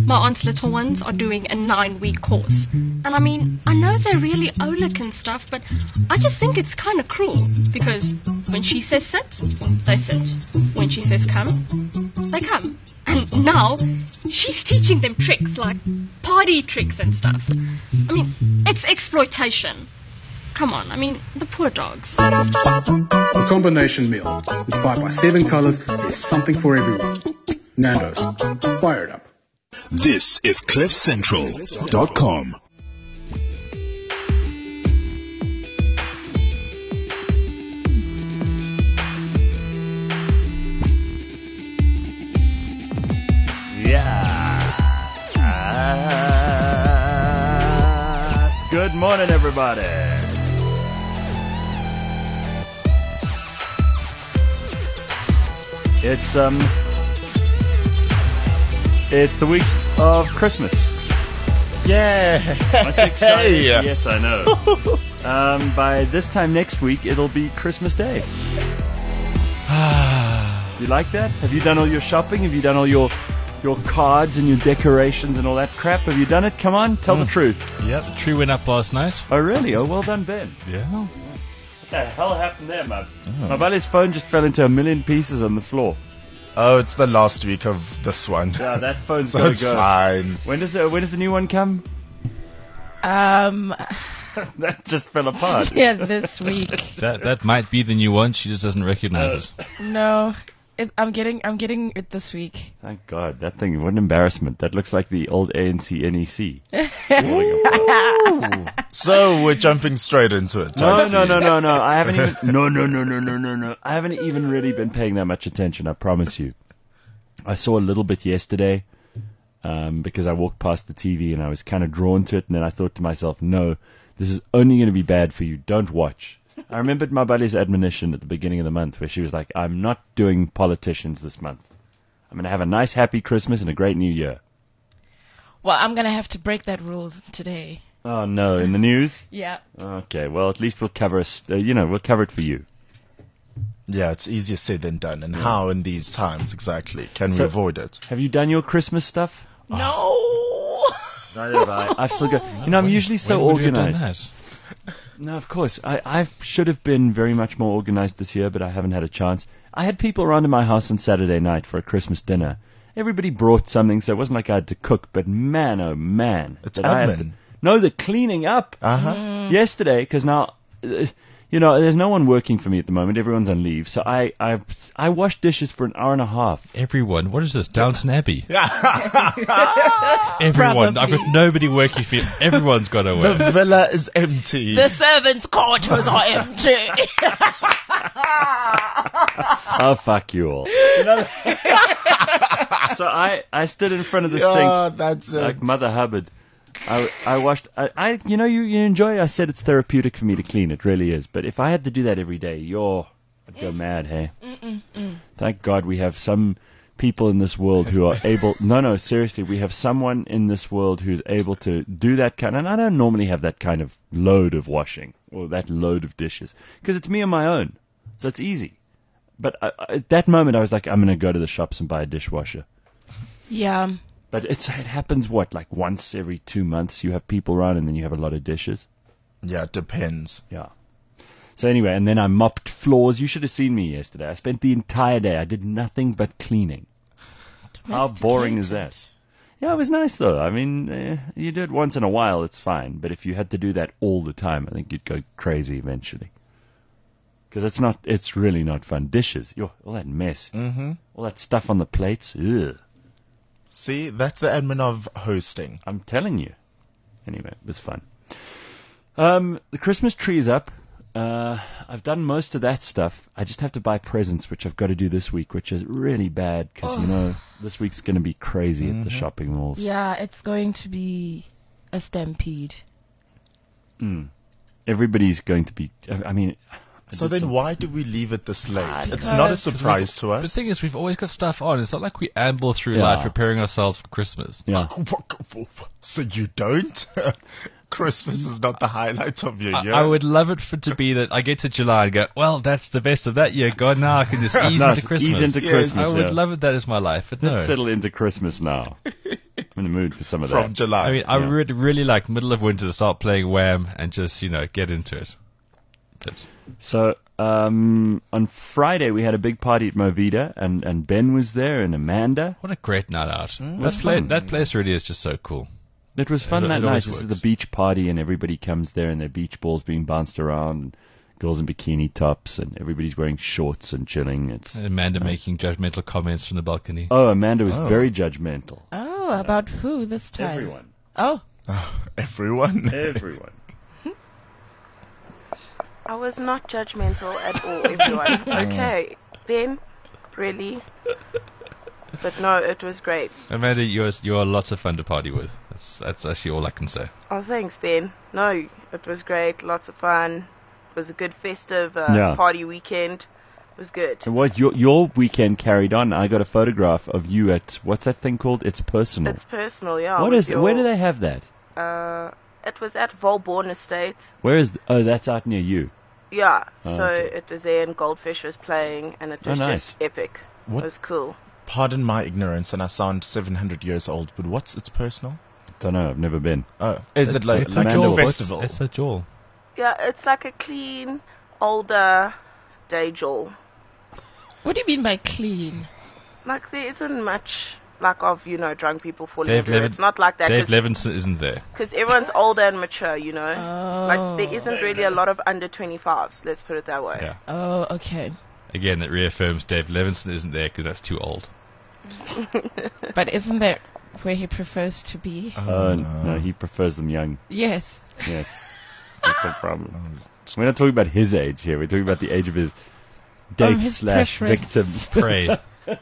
my aunt's little ones are doing a 9-week course. And I mean, I know they're really Oleg and stuff, but I just think it's kind of cruel. Because when she says sit, they sit. When she says come, they come. And now, she's teaching them tricks, like party tricks and stuff. I mean, it's exploitation. Come on, I mean, the poor dogs. The combination meal. Inspired by 7 colors, there's something for everyone. Nando's. Fire it up. This is CliffCentral.com. Yes. Good morning, everybody. It's the week of Christmas. Yeah. Aren't you excited? Hey. Yes, I know. By this time next week, it'll be Christmas Day. Do you like that? Have you done all your shopping? Have you done all your cards and your decorations and all that crap? Have you done it? Come on, tell the truth. Yeah, the tree went up last night. Oh, really? Oh, well done, Ben. Yeah. What the hell happened there, Mubs? My buddy's phone just fell into a million pieces on the floor. Oh, it's the last week of this one. Yeah, that phone's So gotta it's go. fine. When does the new one come? That just fell apart. Yeah, this week. That might be the new one. She just doesn't recognize it. No, I'm getting it this week. Thank God. That thing, what an embarrassment. That looks like the old ANC NEC. So we're jumping straight into it. No. I see. No. I haven't even. No. I haven't even really been paying that much attention. I promise you. I saw a little bit yesterday, because I walked past the TV and I was kind of drawn to it, and then I thought to myself, no, this is only going to be bad for you. Don't watch. I remembered my buddy's admonition at the beginning of the month, where she was like, "I'm not doing politicians this month. I'm going to have a nice, happy Christmas and a great New Year." Well, I'm gonna have to break that rule today. Oh no! In the news? Yeah. Okay. Well, at least we'll cover we'll cover it for you. Yeah, it's easier said than done. And how in these times exactly can we avoid it? Have you done your Christmas stuff? No. Neither have I. I've still got. I'm usually so When would you have done organized. that? No, of course. I should have been very much more organized this year, but I haven't had a chance. I had people around to my house on Saturday night for a Christmas dinner. Everybody brought something, so it wasn't like I had to cook, but man, oh man. It's did I have admin. No, the cleaning up. Yesterday, because now, there's no one working for me at the moment. Everyone's on leave. So I washed dishes for an hour and a half. Everyone. What is this? Downton Abbey? Everyone. I've got nobody working for you. Everyone's got to work. The villa is empty. The servants' quarters are empty. Oh, fuck you all. So I stood in front of the Yeah, sink that's it. like Mother Hubbard. I washed. You enjoy. I said it's therapeutic for me to clean. It really is. But if I had to do that every day, I'd go mad. Hey. Thank God we have some people in this world who are able. No, seriously, we have someone in this world who's able to do that kind. And I don't normally have that kind of load of washing or that load of dishes because it's me on my own, so it's easy. But at that moment, I was like, I'm going to go to the shops and buy a dishwasher. Yeah. But it happens, like once every 2 months you have people around and then you have a lot of dishes? Yeah, it depends. Yeah. So anyway, and then I mopped floors. You should have seen me yesterday. I spent the entire day. I did nothing but cleaning. How boring is that? Yeah, it was nice though. I mean, you do it once in a while, it's fine. But if you had to do that all the time, I think you'd go crazy eventually. Because it's really not fun. Dishes, all that mess. All that stuff on the plates. Ugh. See, that's the admin of hosting. I'm telling you. Anyway, it was fun. The Christmas tree is up. I've done most of that stuff. I just have to buy presents, which I've got to do this week, which is really bad because, this week's going to be crazy at the shopping malls. Yeah, it's going to be a stampede. Everybody's going to be... I mean... So then why do we leave it this late? It's Because- not a surprise to us. The thing is, we've always got stuff on. It's not like we amble through life preparing ourselves for Christmas. Yeah. So you don't? Christmas is not the highlight of your year? I would love it to be that I get to July and go, well, that's the best of that year. God, now I can just ease into Christmas. Ease into Christmas. I would love it that as my life, but no. Let's settle into Christmas now. I'm in the mood for some of from that. July. I mean, I Yeah. really like middle of winter to start playing Wham and just, get into it. But So on Friday we had a big party at Movida, and Ben was there and Amanda. what a great night out. was fun. That place really is just so cool. It was fun It that night. always This is works. the beach party, and everybody comes there, and their beach balls being bounced around, and girls in bikini tops, and everybody's wearing shorts and chilling. It's Amanda making judgmental comments from the balcony. oh, Amanda was very judgmental. Oh, about who this time? Everyone, Oh, Everyone. everyone. I was not judgmental at all, everyone. Okay, Ben, really? But no, it was great. Amanda, you're lots of fun to party with. That's actually all I can say. Oh, thanks, Ben. No, it was great. Lots of fun. It was a good festive Yeah. party weekend. It was good. It was your weekend carried on. I got a photograph of you at what's that thing called? It's Personal. It's personal, yeah. What with is? Where do they have that? It was at Volborn Estate. Where is? Oh, that's out near you. Yeah, Oh, so okay. it was there and Goldfish was playing and it was nice. just epic. What? It was cool. Pardon my ignorance, and I sound 700 years old, but what's It's Personal? Don't know. I've never been. Oh, is it like It's a Amanda, what's- festival? It's a jewel. Yeah, it's like a clean, older day jewel. what do you mean by clean? Like there isn't much of drunk people falling Dave into it. It's not like that Dave Levinson isn't there. because everyone's older and mature, Oh. Like there isn't really a lot of under 25s. Let's put it that way. Yeah. Oh, okay. Again, that reaffirms Dave Levinson isn't there because that's too old. But isn't that where he prefers to be? No, he prefers them young. Yes. Yes, that's a problem. We're not talking about his age here. We're talking about the age of his date his slash preference. victim. Pray.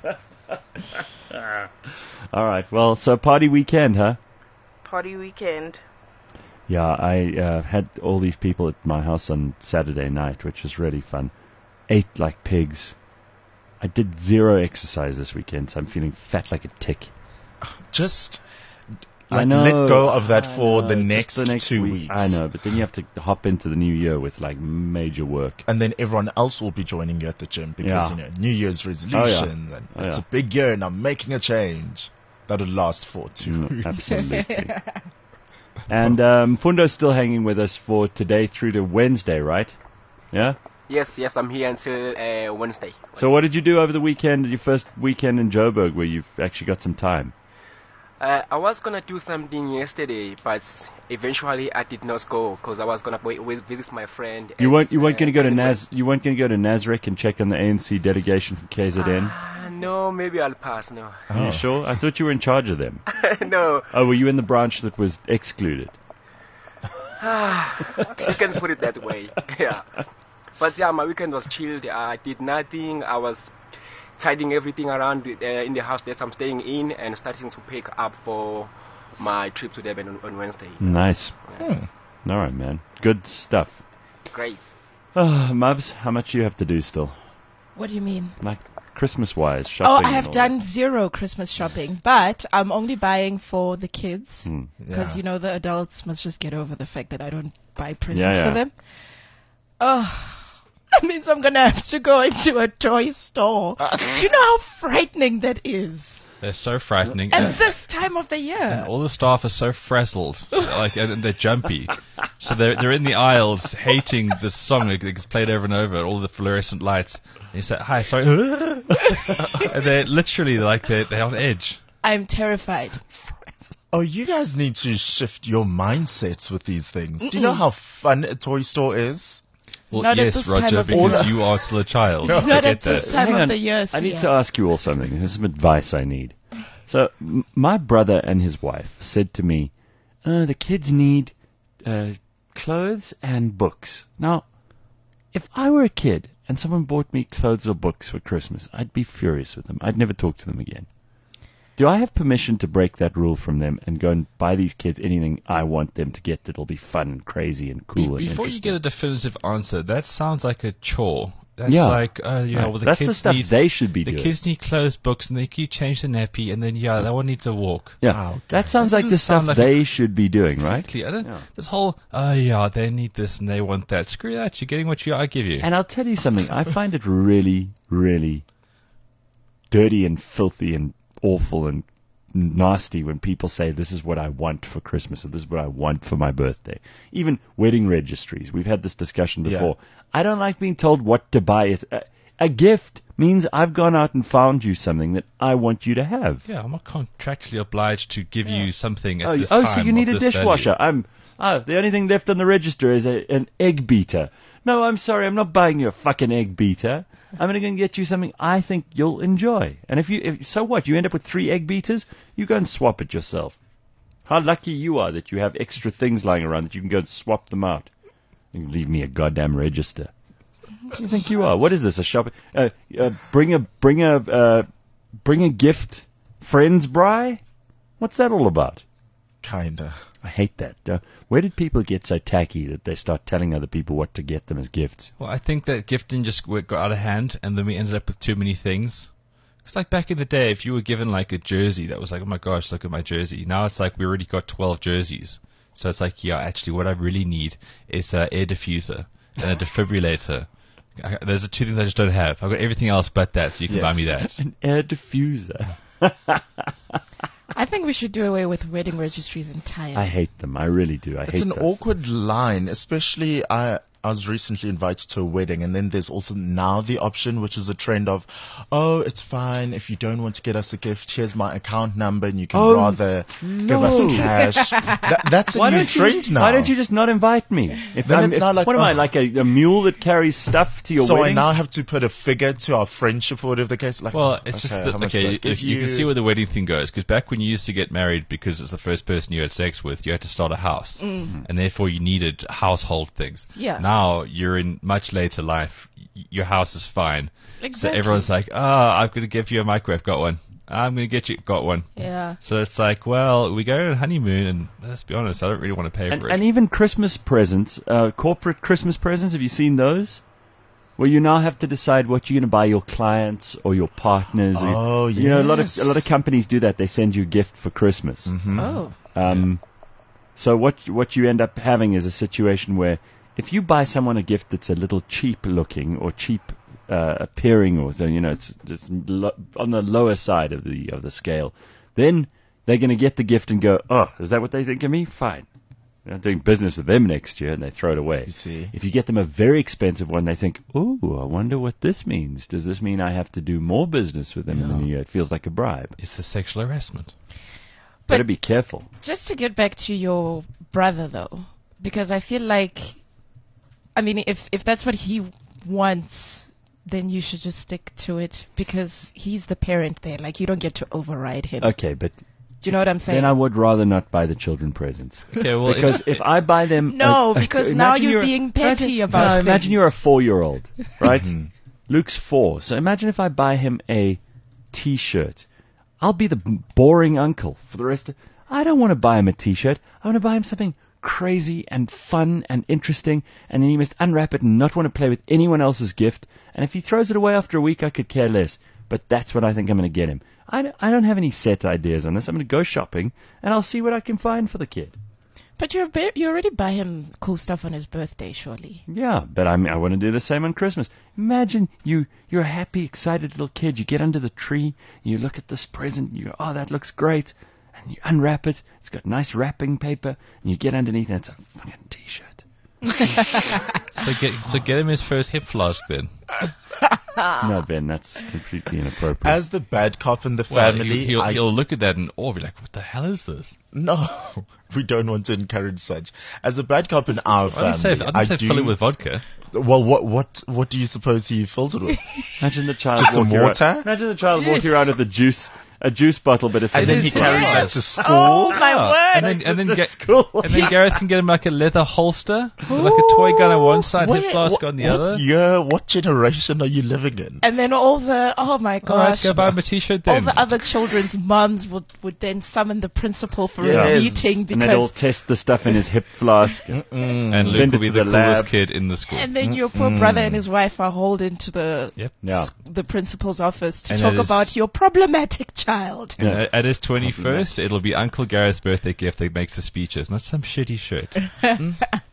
All right. Well, so party weekend, huh? Party weekend. Yeah, I had all these people at my house on Saturday night, which was really fun. Ate like pigs. I did 0 exercise this weekend, so I'm feeling fat like a tick. Just I let know, go of that I for know, the just next, 2 week. weeks. I know, but then you have to hop into the new year with like major work. And then everyone else will be joining you at the gym because, Yeah. New Year's resolution. And Oh, it's yeah. a big year and I'm making a change. That'll last for 2 weeks. Absolutely. And Fundo's still hanging with us for today through to Wednesday, right? Yeah? Yes, I'm here until Wednesday. So what did you do over the weekend, your first weekend in Joburg, where you've actually got some time? I was gonna do something yesterday, but eventually I did not go because I was gonna visit my friend. You weren't going to go to You weren't going to go to Nasrec and check on the ANC delegation from KZN? No, maybe I'll pass. No, Are you sure? I thought you were in charge of them. no. Oh, were you in the branch that was excluded? You can put it that way. Yeah. But yeah, my weekend was chilled. I did nothing. I was tidying everything around in the house that I'm staying in and starting to pick up for my trip to Durban on Wednesday. Nice. All right, man. Good stuff. Great. Mubs, how much do you have to do still? What do you mean? Like Christmas-wise, Oh, shopping? I have and all done 0 Christmas shopping, but I'm only buying for the kids because Yeah. the adults must just get over the fact that I don't buy presents Yeah. for them. Oh, that means I'm gonna have to go into a toy store. Do you know how frightening that is? They're so frightening. At this time of the year. All the staff are so frazzled, and they're jumpy. So they're in the aisles hating this song that gets played over and over, all the fluorescent lights. And you say, "Hi, sorry," and they're literally they're on edge. I'm terrified. Oh, you guys need to shift your mindsets with these things. Do you know how fun a toy store is? Well, Not at yes, this time Roger, of the because year. you are still a child. I Not get at this that. time Hang of on. the year. I need Sia. to ask you all something. There's some advice I need. So, my brother and his wife said to me, the kids need clothes and books. Now, if I were a kid and someone bought me clothes or books for Christmas, I'd be furious with them. I'd never talk to them again. Do I have permission to break that rule from them and go and buy these kids anything I want them to get that'll be fun and crazy and cool and Before you interesting? get a definitive answer, that sounds like a chore. That's Yeah. like, well, the That's kids the stuff need, they should be the doing. kids need clothes, books, and they keep change the nappy, and then that one needs a walk. Yeah, Ah, okay. that sounds That like the doesn't stuff sound like they should be doing, right? Exactly. I don't, Yeah. This whole, they need this and they want that. Screw that. You're getting what I give you. And I'll tell you something. I find it really, really dirty and filthy and awful and nasty when people say this is what I want for Christmas or this is what I want for my birthday. Even wedding registries. We've had this discussion before. I don't like being told what to buy. A gift means I've gone out and found you something that I want you to have. Yeah, I'm not contractually obliged to give you something at this time. Oh, so you need a of this dishwasher. value. The only thing left on the register is an egg beater. No, I'm sorry, I'm not buying you a fucking egg beater. I'm going to go and get you something I think you'll enjoy. And if so what? You end up with 3 egg beaters? You go and swap it yourself. How lucky you are that you have extra things lying around that you can go and swap them out. You leave me a goddamn register. What do you think you are? What is this? A shop? Bring a gift, friends, Bri? What's that all about? Kinda. I hate that. Where did people get so tacky that they start telling other people what to get them as gifts? Well, I think that gifting just got out of hand, and then we ended up with too many things. It's like back in the day, if you were given like a jersey, that was like, oh my gosh, look at my jersey. Now it's like we already got 12 jerseys. So it's like, yeah, actually what I really need is an air diffuser and a defibrillator. Those are 2 things I just don't have. I've got everything else but that, so you can buy me that. An air diffuser. I think we should do away with wedding registries entirely. I hate them. I really do. I hate It's an those. awkward line, especially I was recently invited to a wedding, and then there's also now the option, which is a trend of, oh, it's fine if you don't want to get us a gift. Here's my account number, and you can rather give us cash. That's a new trend now. Why don't you just not invite me? Then it's not like, what am I, like a mule that carries stuff to your So wedding? I now have to put a figure to our friendship or whatever the case. Like, Well, it's just how that, much do I give you can see where the wedding thing goes, because back when you used to get married because it's the first person you had sex with, you had to start a house, and therefore you needed household things. Yeah. Now you're in much later life, your house is fine. Exactly. So everyone's like, I'm going to give you a microwave, got one. I'm going to get you, got one. Yeah. So it's like, well, we go on a honeymoon, and let's be honest, I don't really want to pay for it. And even Christmas presents, corporate Christmas presents, have you seen those? Where you now have to decide what you're going to buy your clients or your partners. Oh, You know, a lot yes. of companies do that. They send you a gift for Christmas. Oh. So what you end up having is a situation where if you buy someone a gift that's a little cheap looking or cheap appearing, or so, you know, it's on the lower side of the scale, then they're going to get the gift and go, oh, is that what they think of me? Fine. They're not doing business with them next year, and they throw it away. You see. If you get them a very expensive one, they think, ooh, I wonder what this means. Does this mean I have to do more business with them in the new year? It feels like a bribe. It's the sexual harassment. Better be careful. Just to get back to your brother, though, because I feel like, I mean, if that's what he wants, then you should just stick to it, because he's the parent there. Like, you don't get to override him. Okay, but Do you know what I'm saying? then I would rather not buy the children presents. Okay, well, Because if I buy them... No, because now imagine you're being petty about things. Imagine you're a 4-year-old, right? Luke's 4. So imagine if I buy him a T-shirt. I'll be the boring uncle for the rest of... I don't want to buy him a T-shirt. I want to buy him something crazy and fun and interesting, and then he must unwrap it and not want to play with anyone else's gift. And if he throws it away after a week, I could care less. But that's what I think I'm going to get him. I don't have any set ideas on this. I'm going to go shopping, and I'll see what I can find for the kid. But you already buy him cool stuff on his birthday, surely. Yeah, but I want to do the same on Christmas. Imagine you're a happy, excited little kid. You get under the tree, you look at this present, and you go, oh, that looks great. And you unwrap it. It's got nice wrapping paper, and you get underneath, and it's a fucking T-shirt. So get him his first hip flask then. No, Ben, that's completely inappropriate. As the bad cop in the family, He'll look at that and be like, what the hell is this? No, we don't want to encourage such. As a bad cop in our I family, didn't say fill it with vodka. Well, what do you suppose he fills it with? Imagine the child Just some walking water? around. Imagine the child walking around with a juice bottle, but it's And then he carries that to school. Oh, my word! And then school. And then Gareth can get him like a leather holster, with like a toy gun on one side, hip flask on the other. What year, what generation are you living in? And then oh my All right, gosh. go buy him a T-shirt All then. the other children's mums would then summon the principal for a Yes. meeting And they'll because... test the stuff in his hip flask. And Send Luke it will be to the the coolest lab. kid in the school. And then your poor brother and his wife are hauled into the Yeah. the principal's office to And talk it is- about your problematic child. And Yeah. at his 21st, it'll be Uncle Gareth's birthday gift that makes the speeches, not some shitty shirt.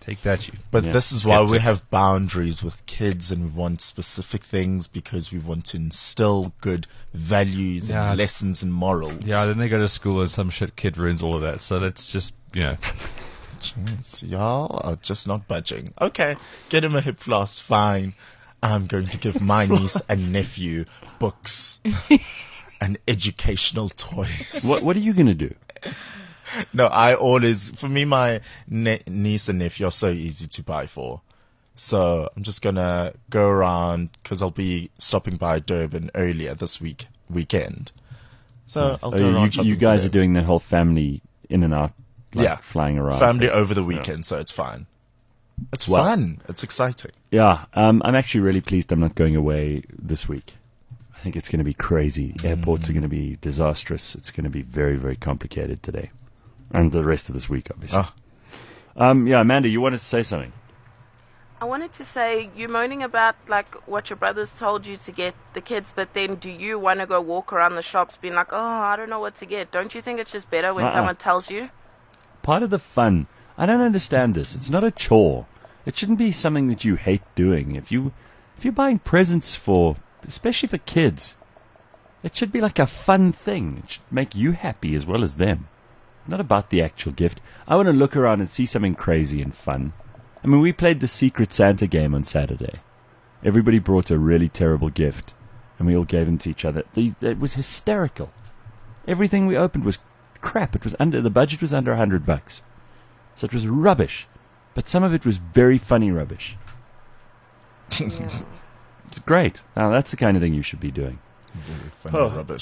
Take that, you. But Yeah. this is why we Skeptics. have boundaries with kids, and we want specific things because we want to instill good values Yeah. and lessons and morals. Yeah, then they go to school and some shit kid ruins all of that. So that's just, Jeez, y'all are just not budging. Okay, get him a hip floss, fine. I'm going to give my niece and nephew books and educational toys. What are you going to do? No, for me, my niece and nephew are so easy to buy for. So I'm just going to go around because I'll be stopping by Durban earlier this weekend. So I'll go around shopping you guys for are them. doing the whole family in and out, flying around. Family over the weekend, so it's fine. It's fun. It's exciting. Yeah, I'm actually really pleased I'm not going away this week. I think it's going to be crazy. Airports are going to be disastrous. It's going to be very, very complicated today. And the rest of this week, obviously. Yeah, Amanda, you wanted to say something. I wanted to say, you're moaning about like what your brothers told you to get the kids, but then do you want to go walk around the shops being like, oh, I don't know what to get? Don't you think it's just better when someone tells you? Part of the fun, I don't understand this. It's not a chore. It shouldn't be something that you hate doing. If you're buying presents especially for kids, it should be like a fun thing. It should make you happy as well as them. Not about the actual gift. I want to look around and see something crazy and fun. I mean, we played the Secret Santa game on Saturday. Everybody brought a really terrible gift, and we all gave them to each other. It was hysterical. Everything we opened was crap. The budget was under $100, so it was rubbish. But some of it was very funny rubbish. Yeah. It's great. Now that's the kind of thing you should be doing. Very funny rubbish.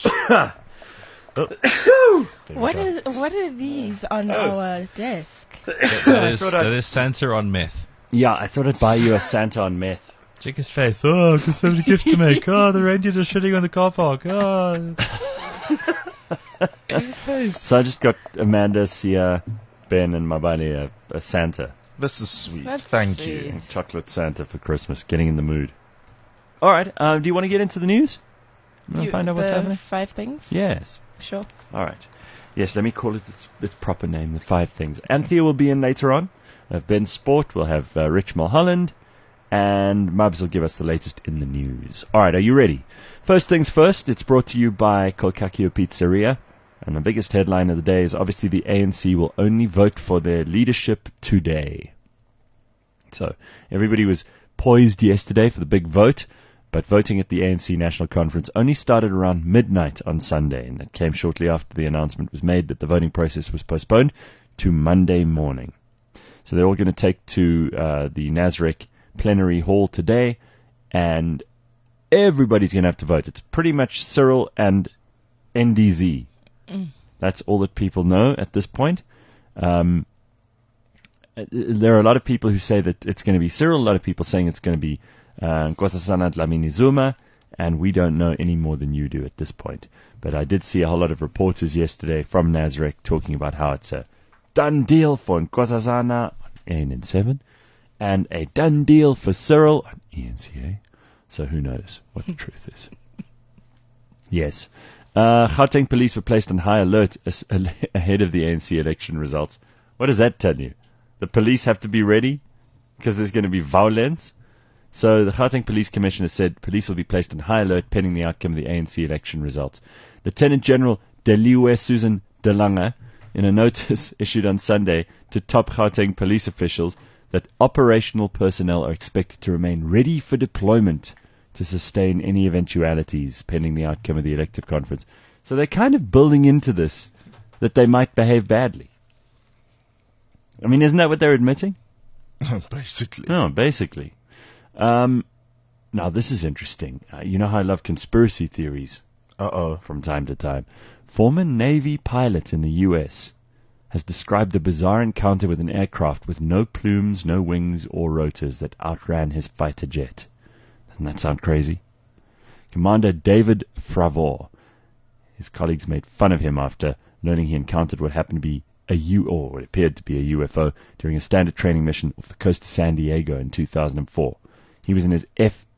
What are these on our desk? That is Santa on meth. Yeah, I thought I'd buy you a Santa on meth. Check his face. Oh, I've got so many gifts to make. Oh, the reindeers are shitting on the car park. Oh. His face. So I just got Amanda, Sia, Ben, and Mabani a Santa. This is sweet. That's Thank sweet. you. Chocolate Santa for Christmas. Getting in the mood. All right. Do you want to get into the news? You want to find out what's happening? 5 things? Yes. Sure. All right. Yes, let me call it its proper name, the 5 things. Anthea will be in later on. Ben Sport will have Rich Mulholland. And Mubs will give us the latest in the news. All right, are you ready? First things first, it's brought to you by Kolkakio Pizzeria. And the biggest headline of the day is obviously the ANC will only vote for their leadership today. So everybody was poised yesterday for the big vote, but voting at the ANC National Conference only started around midnight on Sunday, and that came shortly after the announcement was made that the voting process was postponed to Monday morning. So they're all going to take to the Nasrec plenary hall today, and everybody's going to have to vote. It's pretty much Cyril and NDZ. That's all that people know at this point. There are a lot of people who say that it's going to be Cyril, a lot of people saying it's going to be Nkosazana Dlamini Zuma, and we don't know any more than you do at this point. But I did see a whole lot of reporters yesterday from Nasrec talking about how it's a done deal for Nkosazana on ANN7, and a done deal for Cyril on ENCA. So who knows what the truth is. Yes. Gauteng police were placed on high alert ahead of the ANC election results. What does that tell you? The police have to be ready because there's going to be violence. So the Gauteng Police Commissioner said police will be placed on high alert pending the outcome of the ANC election results. Lieutenant General Deliwe Susan Delanga, in a notice issued on Sunday to top Gauteng police officials, that operational personnel are expected to remain ready for deployment to sustain any eventualities pending the outcome of the elective conference. So they're kind of building into this that they might behave badly. I mean, isn't that what they're admitting? Basically. No, basically. Now, this is interesting. You know how I love conspiracy theories from time to time. Former Navy pilot in the U.S. has described the bizarre encounter with an aircraft with no plumes, no wings, or rotors that outran his fighter jet. Doesn't that sound crazy? Commander David Fravor. His colleagues made fun of him after learning he encountered what happened to be what appeared to be a UFO during a standard training mission off the coast of San Diego in 2004. He was in his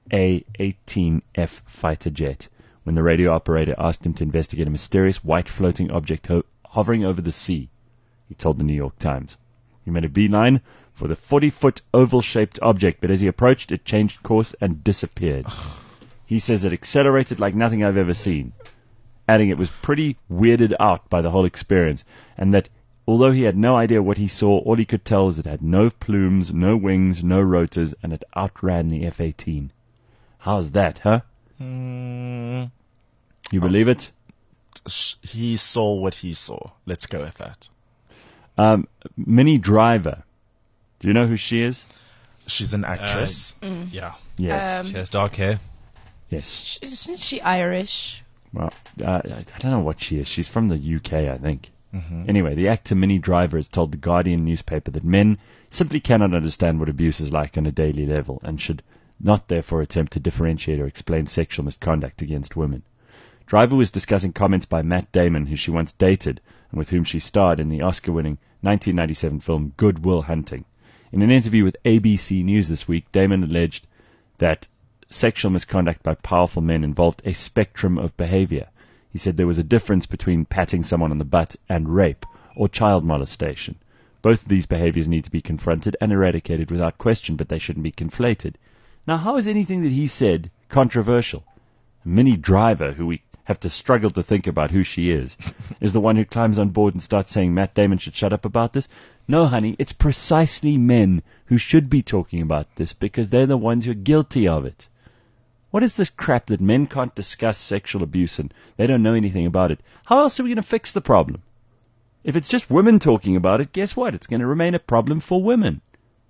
FA-18F fighter jet when the radio operator asked him to investigate a mysterious white floating object hovering over the sea, he told the New York Times. He made a beeline for the 40-foot oval-shaped object, but as he approached, it changed course and disappeared. He says it accelerated like nothing I've ever seen, adding it was pretty weirded out by the whole experience, and that although he had no idea what he saw, all he could tell is it had no plumes, no wings, no rotors, and it outran the F-18. How's that, huh? You believe it? He saw what he saw. Let's go with that. Minnie Driver. Do you know who she is? She's an actress. Yeah. Yes. She has dark hair. Yes. Isn't she Irish? Well, I don't know what she is. She's from the UK, I think. Anyway, the actor Minnie Driver has told the Guardian newspaper that men simply cannot understand what abuse is like on a daily level and should not therefore attempt to differentiate or explain sexual misconduct against women. Driver was discussing comments by Matt Damon, who she once dated and with whom she starred in the Oscar-winning 1997 film Good Will Hunting. In an interview with ABC News this week, Damon alleged that sexual misconduct by powerful men involved a spectrum of behavior. He said there was a difference between patting someone on the butt and rape or child molestation. Both of these behaviors need to be confronted and eradicated without question, but they shouldn't be conflated. Now, how is anything that he said controversial? Minnie Driver, who we have to struggle to think about who she is the one who climbs on board and starts saying Matt Damon should shut up about this? No, honey, it's precisely men who should be talking about this because they're the ones who are guilty of it. What is this crap that men can't discuss sexual abuse and they don't know anything about it? How else are we going to fix the problem? If it's just women talking about it, guess what? It's going to remain a problem for women.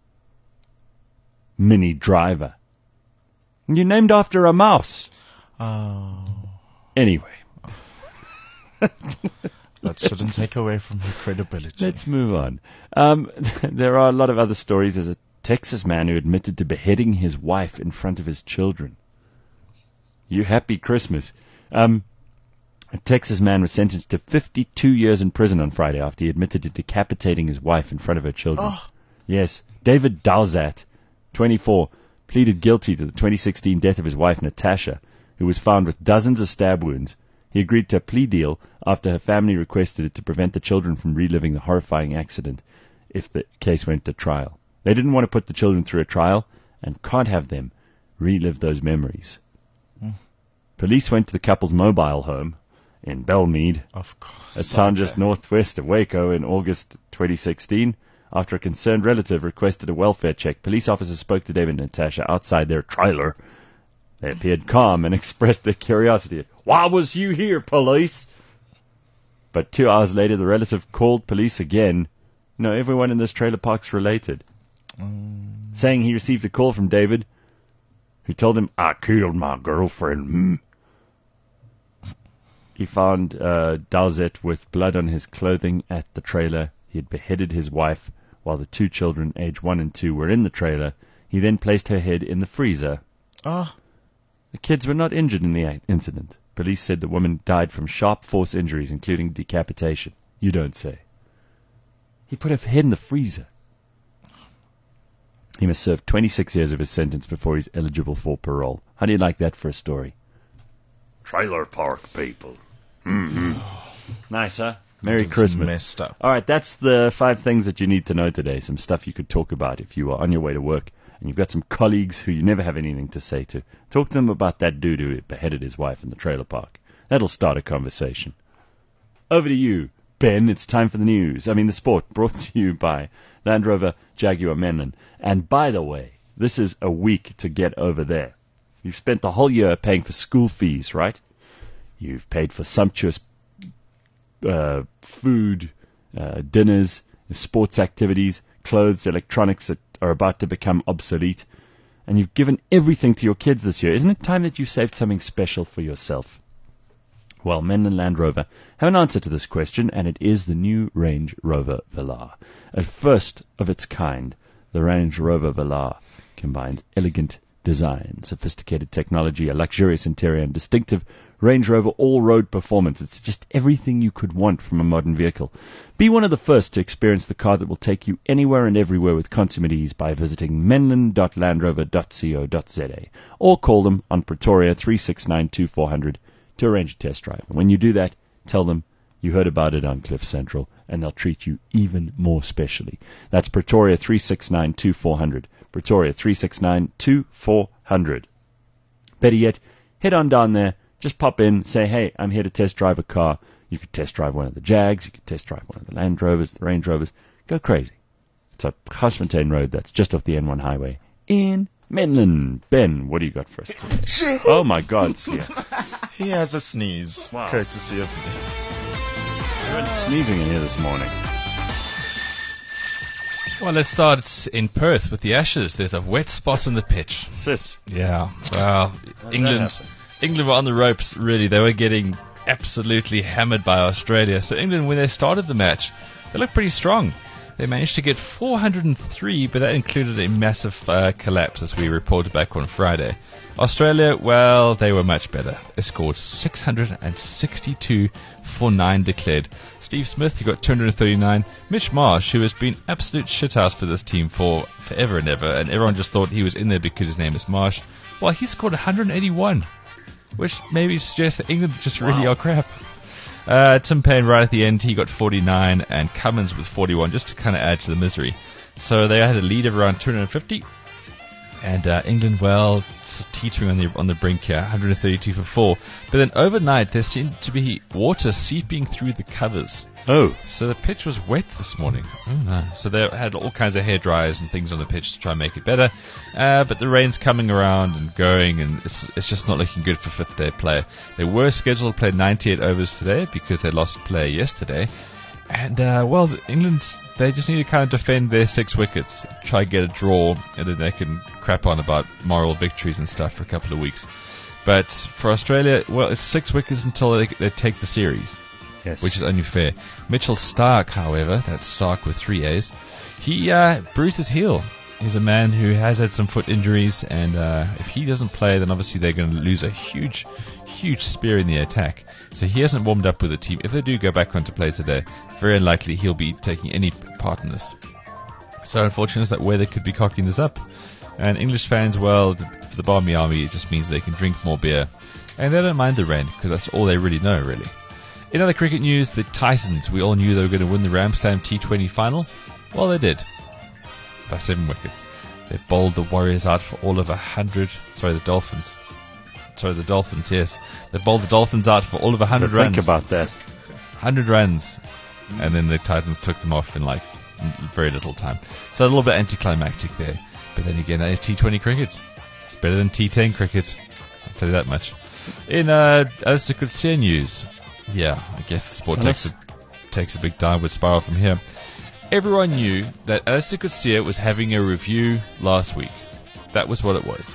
Minnie Driver. And you're named after a mouse. Oh. Anyway. That shouldn't take away from her credibility. Let's move on. There are a lot of other stories. There's a Texas man who admitted to beheading his wife in front of his children. You happy Christmas. A Texas man was sentenced to 52 years in prison on Friday after he admitted to decapitating his wife in front of her children. Oh. Yes, David Dalzat, 24, pleaded guilty to the 2016 death of his wife Natasha, who was found with dozens of stab wounds. He agreed to a plea deal after her family requested it to prevent the children from reliving the horrifying accident if the case went to trial. They didn't want to put the children through a trial and can't have them relive those memories. Police went to the couple's mobile home in Belmead, Of course. a town just northwest of Waco, in August 2016. After a concerned relative requested a welfare check, police officers spoke to David and Natasha outside their trailer. They appeared calm and expressed their curiosity. Why was you here, police? But 2 hours later, the relative called police again. No, everyone in this trailer park's related. Saying he received a call from David, who told him, I killed my girlfriend. He found Dalzet with blood on his clothing at the trailer. He had beheaded his wife while the 2 children, aged 1 and 2, were in the trailer. He then placed her head in the freezer. Oh. The kids were not injured in the incident. Police said the woman died from sharp force injuries, including decapitation. You don't say. He put her head in the freezer. He must serve 26 years of his sentence before he's eligible for parole. How do you like that for a story? Trailer park people. Nice, huh? Merry It's Christmas. Messed up. All right, that's the 5 things that you need to know today. Some stuff you could talk about if you are on your way to work and you've got some colleagues who you never have anything to say to. Talk to them about that dude who beheaded his wife in the trailer park. That'll start a conversation. Over to you, Ben. It's time for the news. The sport, brought to you by Land Rover Jaguar Menlyn. And by the way, this is a week to get over there. You've spent the whole year paying for school fees, right? You've paid for sumptuous food, dinners, sports activities, clothes, electronics that are about to become obsolete. And you've given everything to your kids this year. Isn't it time that you saved something special for yourself? Well, Menlyn Land Rover have an answer to this question, and it is the new Range Rover Velar. A first of its kind, the Range Rover Velar combines elegant design, sophisticated technology, a luxurious interior, and distinctive Range Rover all-road performance. It's just everything you could want from a modern vehicle. Be one of the first to experience the car that will take you anywhere and everywhere with consummate ease by visiting menlyn.landrover.co.za or call them on Pretoria 369-2400 to arrange a test drive. And when you do that, tell them You heard about it on Cliff Central, and they'll treat you even more specially. That's Pretoria 369-2400. Pretoria 369-2400. Better yet, head on down there, just pop in, say, hey, I'm here to test drive a car. You could test drive one of the Jags, you could test drive one of the Land Rovers, the Range Rovers. Go crazy. It's up Garsfontein Road, that's just off the N1 highway in Menlyn. Ben, what do you got for us today? Oh my God, Sia. He has a sneeze, Wow. courtesy of me. I went sneezing in here this morning. Well, let's start in Perth with the Ashes. There's a wet spot on the pitch. Sis. Yeah. Well, did England that happen? England were on the ropes, really. They were getting absolutely hammered by Australia. So England, when they started the match, they looked pretty strong. They managed to get 403, but that included a massive collapse, as we reported back on Friday. Australia, well, they were much better. They scored 662 for 9 declared. Steve Smith, he got 239. Mitch Marsh, who has been absolute shithouse for this team for forever and ever, and everyone just thought he was in there because his name is Marsh. Well, he scored 181, which maybe suggests that England just really are crap. Tim Payne right at the end, he got 49, and Cummins with 41, just to kind of add to the misery. So they had a lead of around 250, and England, well, teetering on the brink here, 132 for 4. But then overnight, there seemed to be water seeping through the covers. Oh. So the pitch was wet this morning. Oh no. So they had all kinds of hair dryers and things on the pitch to try and make it better. But the rain's coming around and going, and it's just not looking good for fifth day play. They were scheduled to play 98 overs today because they lost a player yesterday. And, well, England, they just need to kind of defend their 6 wickets, try and get a draw, and then they can crap on about moral victories and stuff for a couple of weeks. But for Australia, well, it's 6 wickets until they take the series. Yes. Which is only fair. Mitchell Stark, however, that's Stark with 3 A's, he bruised his heel. He's a man who has had some foot injuries, and if he doesn't play, then obviously they're going to lose a huge spear in the attack. So he hasn't warmed up with the team. If they do go back on to play today, very unlikely he'll be taking any part in this. So unfortunately, it's that weather could be cocking this up. And English fans, well, for the Barmy Army, it just means they can drink more beer. And they don't mind the rain, because that's all they really know, really. In other cricket news, the Titans, we all knew they were going to win the Ramstam T20 final. Well, they did. By 7 wickets. They bowled the Warriors out for all of 100. Sorry, the Dolphins. Sorry, the Dolphins, yes. They bowled the Dolphins out for all of 100 runs. Think about that. 100 runs. And then the Titans took them off in like very little time. So a little bit anticlimactic there. But then again, that is T20 cricket. It's better than T10 cricket. I'll tell you that much. In Alistair Coetzee news, yeah, I guess the sport takes a big downward spiral from here. Everyone knew that Alistair Coetzee was having a review last week. That was what it was.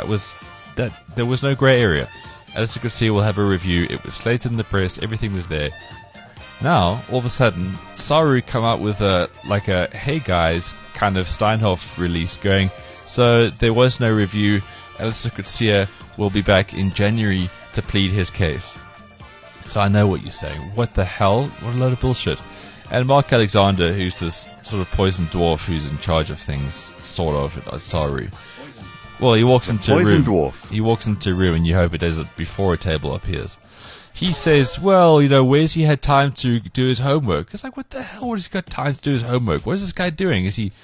That there was no grey area. Alistair Coetzee will have a review. It was slated in the press. Everything was there. Now, all of a sudden, Saru come out with a hey guys kind of Steinhoff release going, so there was no review. Alistair Coetzee will be back in January to plead his case. So I know what you're saying. What the hell? What a load of bullshit. And Mark Alexander, who's this sort of poison dwarf who's in charge of things, sort of, at Saru. Well, he walks into a room. Dwarf. He walks into a room, and you hope it does it before a table appears. He says, well, where's he had time to do his homework? It's like, what the hell? What has he got time to do his homework? What is this guy doing? Is he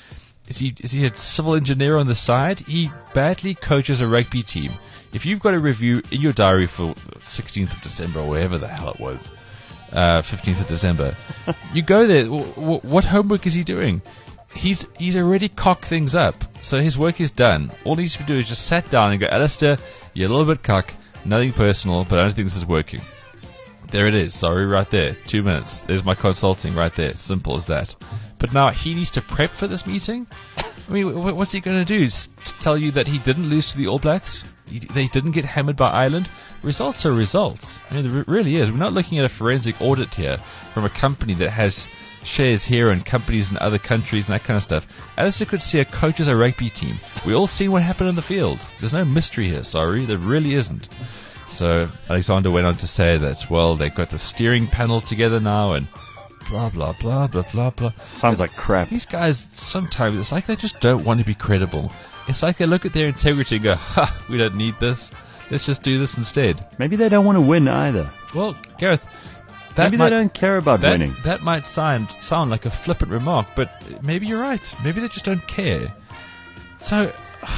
a civil engineer on the side? He badly coaches a rugby team. If you've got a review in your diary for 16th of December or wherever the hell it was, 15th of December, you go there. What homework is he doing? He's already cocked things up, so his work is done. All he needs to do is just sat down and go, Alistair, you're a little bit cock, nothing personal, but I don't think this is working. There it is, sorry, right there, 2 minutes. There's my consulting right there, simple as that. But now he needs to prep for this meeting? I mean, what's he going to do? Tell you that he didn't lose to the All Blacks? They didn't get hammered by Ireland? Results are results. I mean, it really is. We're not looking at a forensic audit here from a company that has shares here and companies in other countries and that kind of stuff. Alistair Coetzee coaches a rugby team. We all seen what happened on the field. There's no mystery here, sorry. There really isn't. So Alexander went on to say that, well, they've got the steering panel together now and blah, blah, blah, blah, blah, blah. Sounds like crap. These guys, sometimes, it's like they just don't want to be credible. It's like they look at their integrity and go, ha, we don't need this. Let's just do this instead. Maybe they don't want to win either. Well, Gareth, Maybe they don't care about winning. That might sound like a flippant remark, but maybe you're right. Maybe they just don't care. So,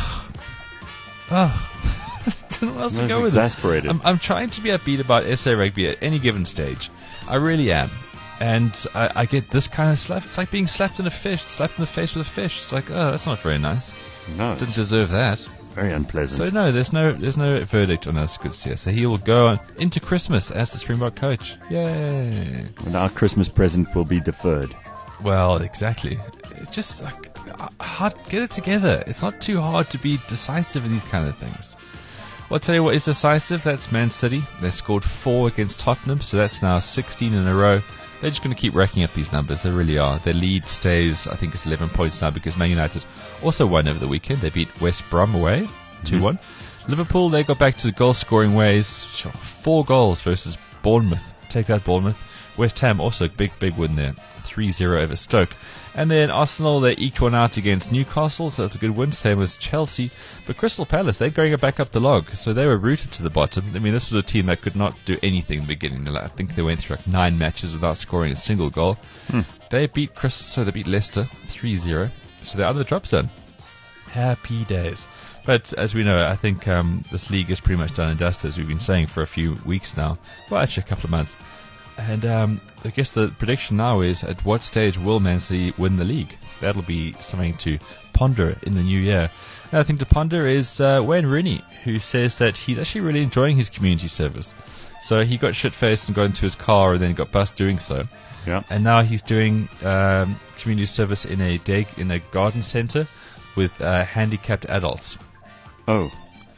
I don't know what else to go with exasperated. it. I'm trying to be upbeat about SA Rugby at any given stage. I really am. And I get this kind of slap. It's like being slapped in the face with a fish. It's like, oh, that's not very nice. No. Didn't deserve that. Very unpleasant. So no, there's no verdict on us, good sir. So he will go on into Christmas as the Springbok coach. Yay! And our Christmas present will be deferred. Well, exactly. It's just like, get it together. It's not too hard to be decisive in these kind of things. Well, I'll tell you what is decisive. That's Man City. They scored 4 against Tottenham, so that's now 16 in a row. They're just going to keep racking up these numbers. They really are. Their lead stays, I think it's 11 points now, because Man United also won over the weekend. They beat West Brom away, 2-1. Liverpool, they got back to the goal-scoring ways. 4 goals versus Bournemouth. Take that, Bournemouth. West Ham, also a big win there. 3-0 over Stoke. And then Arsenal, they eked one out against Newcastle, so that's a good win. Same as Chelsea. But Crystal Palace, they're going back up the log, so they were rooted to the bottom. I mean, this was a team that could not do anything in the beginning. I think they went through 9 matches without scoring a single goal. They beat Leicester 3-0, so they're out of the drop zone. Happy days. But as we know, I think this league is pretty much done and dusted, as we've been saying for a few weeks now. Well, actually a couple of months. And I guess the prediction now is, at what stage will Man City win the league? That'll be something to ponder in the new year. And I think to ponder is Wayne Rooney, who says that he's actually really enjoying his community service. So he got shit-faced and got into his car and then got bust doing so. Yeah. And now he's doing community service in a garden centre with handicapped adults. Oh.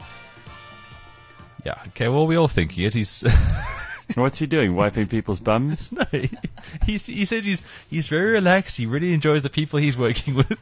Yeah, okay, well, we're all thinking it. He's... What's he doing? Wiping people's bums? No, he says he's very relaxed. He really enjoys the people he's working with,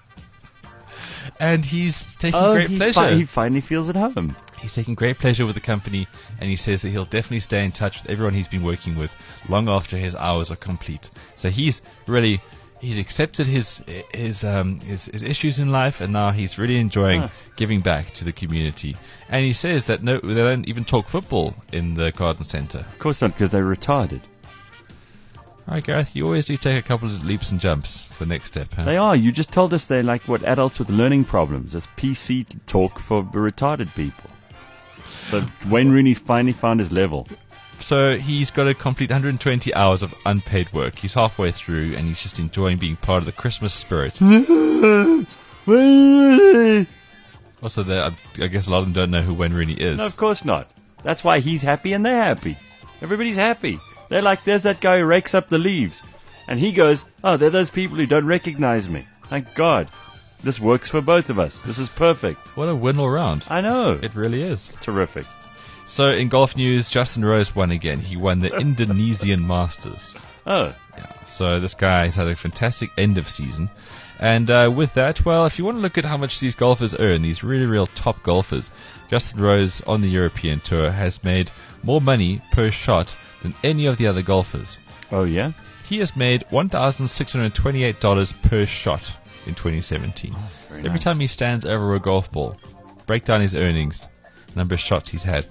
and he's taking great pleasure. He finally feels at home. He's taking great pleasure with the company, and he says that he'll definitely stay in touch with everyone he's been working with long after his hours are complete. So he's accepted his issues in life, and now he's really enjoying giving back to the community. And he says that they don't even talk football in the garden centre. Of course not, because they're retarded. All right, Gareth, you always do take a couple of leaps and jumps for the next step. Huh? They are. You just told us they're like adults with learning problems. That's PC talk for retarded people. So Wayne Rooney's finally found his level. So he's got to complete 120 hours of unpaid work. He's halfway through, and he's just enjoying being part of the Christmas spirit. Also, I guess a lot of them don't know who Wayne Rooney is. No, of course not. That's why he's happy and they're happy. Everybody's happy. They're like, there's that guy who rakes up the leaves. And he goes, oh, they're those people who don't recognize me. Thank God. This works for both of us. This is perfect. What a win all round. I know. It really is. It's terrific. So in golf news, Justin Rose won again. He won the Indonesian Masters. Oh. Yeah. So this guy has had a fantastic end of season. And with that, well, if you want to look at how much these golfers earn, these really real top golfers, Justin Rose on the European Tour has made more money per shot than any of the other golfers. Oh, yeah? He has made $1,628 per shot in 2017. Oh, Every nice. time he stands over a golf ball, break down his earnings, number of shots he's had,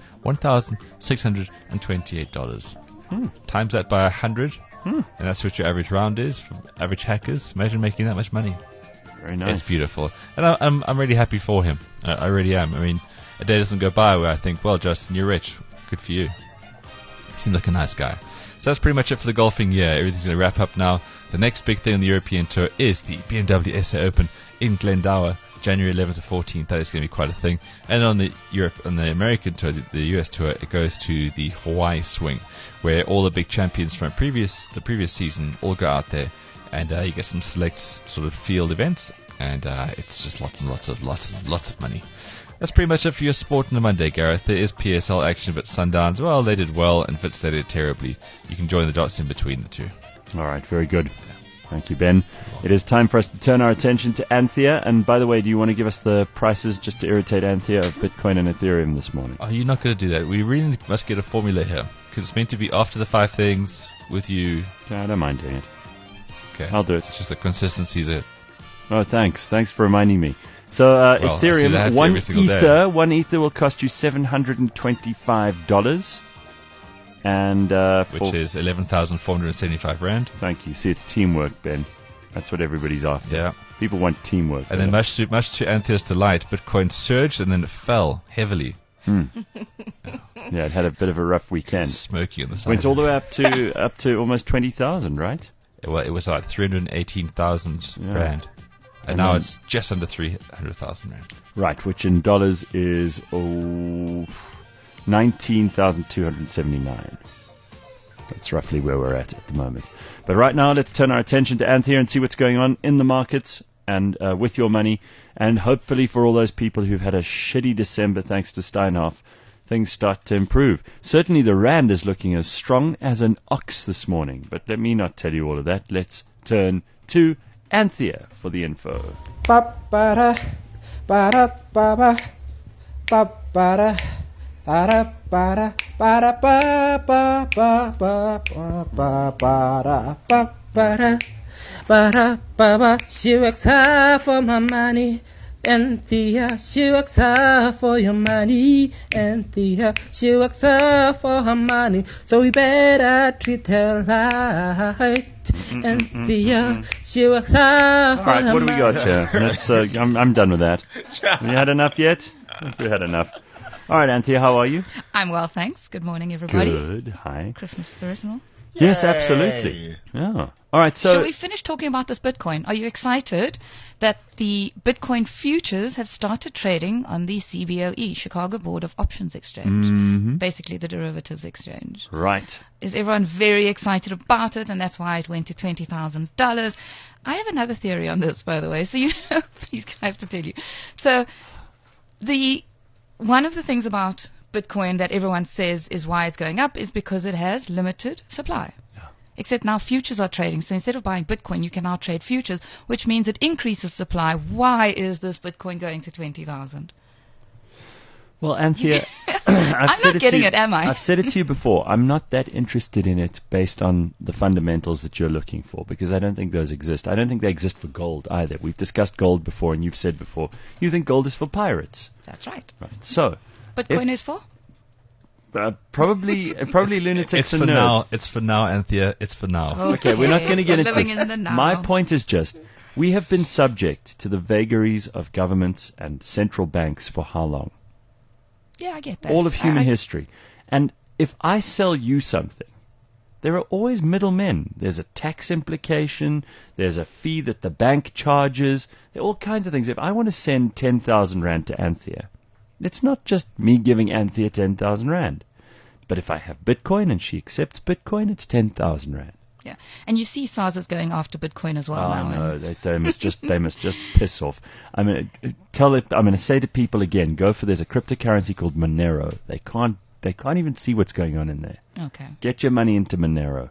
$1,628. Times that by 100, and that's what your average round is from average hackers. Imagine making that much money. Very nice. It's beautiful, and I'm really happy for him. I really am. I mean, a day doesn't go by where I think, well, Justin, you're rich. Good for you. He seems like a nice guy. So that's pretty much it for the golfing year. Everything's going to wrap up now. The next big thing on the European Tour is the BMW SA Open in Glendower, January 11th to 14th. That is going to be quite a thing. And on the American Tour, the US Tour, it goes to the Hawaii Swing, where all the big champions from the previous season all go out there, and you get some select sort of field events, and it's just lots of money. That's pretty much it for your sport on the Monday, Gareth. There is PSL action, but Sundowns, well, they did well, and Wits, they did terribly. You can join the dots in between the two. All right, very good. Thank you, Ben. It is time for us to turn our attention to Anthea. And by the way, do you want to give us the prices just to irritate Anthea of Bitcoin and Ethereum this morning? Oh, you're not going to do that. We really must get a formula here, because it's meant to be after the 5 things with you. Yeah, I don't mind doing it. Okay. I'll do it. It's just the consistency's it. Oh, thanks. Thanks for reminding me. So, Ethereum, one Ether will cost you $725. And which is 11,475 rand. Thank you. See, it's teamwork, Ben. That's what everybody's after. Yeah. People want teamwork. And then much to Anthea's delight, Bitcoin surged and then it fell heavily. Yeah, it had a bit of a rough weekend. Smoky on the side. Went all the way up to almost 20,000, right? Well, it was like 318,000 rand. And now it's just under 300,000 rand. Right, which in dollars is 19,279. That's roughly where we're at the moment. But right now, let's turn our attention to Anthea and see what's going on in the markets and with your money. And hopefully for all those people who've had a shitty December thanks to Steinhoff, things start to improve. Certainly the rand is looking as strong as an ox this morning. But let me not tell you all of that. Let's turn to Anthea for the info. Ba-ba-da, ba-da-ba-ba, ba-ba-da, ba-da-ba-da, ba-da-ba-ba-ba-ba-ba-ba-da, ba-da-ba-ba. She works hard for my money, Anthea. She works hard for your money, Anthea. She works hard for her money, so we better treat her right. Anthea, she works hard for her money. All right, what do we got here? Let's, I'm done with that. Have you had enough yet? I think we had enough. All right, Anthea, how are you? I'm well, thanks. Good morning, everybody. Good. Hi. Christmas spirit and all. Yes, absolutely. Yeah. All right, so... Shall we finish talking about this Bitcoin? Are you excited that the Bitcoin futures have started trading on the CBOE, Chicago Board of Options Exchange? Basically the derivatives exchange. Right. Is everyone very excited about it, and that's why it went to $20,000? I have another theory on this, by the way, so you know, please, I have to tell you. So one of the things about Bitcoin that everyone says is why it's going up is because it has limited supply. Yeah. Except now futures are trading. So instead of buying Bitcoin, you can now trade futures, which means it increases supply. Why is this Bitcoin going to 20,000? Well, Anthea, I'm not getting it, am I? I've said it to you before. I'm not that interested in it based on the fundamentals that you're looking for, because I don't think those exist. I don't think they exist for gold either. We've discussed gold before, and you've said before, you think gold is for pirates. That's right. Right. So... Bitcoin is for? Probably lunatics and nerds. Now. It's for now, Anthea. It's for now. Okay, we're not going to get into this. In the now. My point is just, we have been subject to the vagaries of governments and central banks for how long? Yeah, I get that. All of human history. And if I sell you something, there are always middlemen. There's a tax implication. There's a fee that the bank charges. There are all kinds of things. If I want to send 10,000 rand to Anthea, it's not just me giving Anthea 10,000 rand. But if I have Bitcoin and she accepts Bitcoin, it's 10,000 rand. Yeah, and you see SARS is going after Bitcoin as well. Oh no, they must just piss off. I'm gonna say to people again, there's a cryptocurrency called Monero. They can't even see what's going on in there. Okay. Get your money into Monero.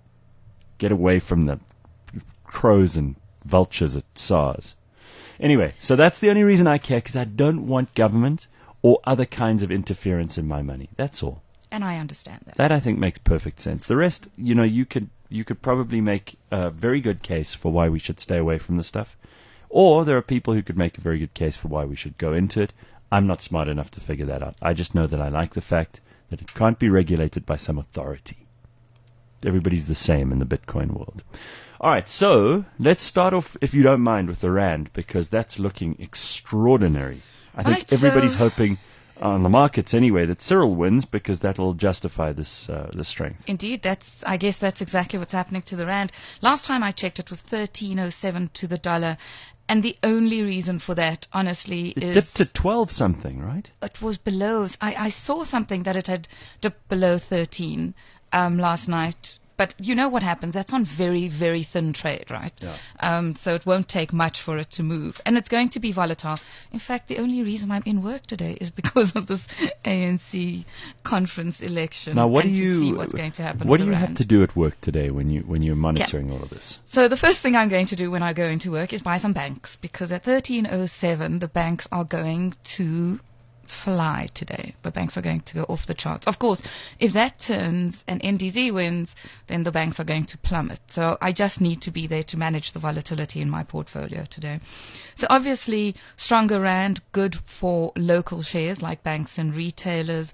Get away from the crows and vultures at SARS. Anyway, so that's the only reason I care, because I don't want government or other kinds of interference in my money. That's all. And I understand that. That, I think, makes perfect sense. The rest, you could probably make a very good case for why we should stay away from the stuff. Or there are people who could make a very good case for why we should go into it. I'm not smart enough to figure that out. I just know that I like the fact that it can't be regulated by some authority. Everybody's the same in the Bitcoin world. All right, so let's start off, if you don't mind, with the rand, because that's looking extraordinary. I think everybody's hoping, on the markets anyway, that Cyril wins, because that'll justify this strength. Indeed, I guess that's exactly what's happening to the rand. Last time I checked, it was 13.07 to the dollar, and the only reason for that, honestly, it is... dipped to 12 something, right? It was below. I saw something that it had dipped below 13 last night. But you know what happens. That's on very, very thin trade, right? Yeah. So it won't take much for it to move. And it's going to be volatile. In fact, the only reason I'm in work today is because of this ANC conference election. Now, to see what's going to happen. What do you have to do at work today when you're monitoring all of this? So the first thing I'm going to do when I go into work is buy some banks. Because at 13.07, the banks are going to fly today. The banks are going to go off the charts. Of course, if that turns and NDZ wins, then the banks are going to plummet. So I just need to be there to manage the volatility in my portfolio today. So obviously, stronger rand, good for local shares like banks and retailers.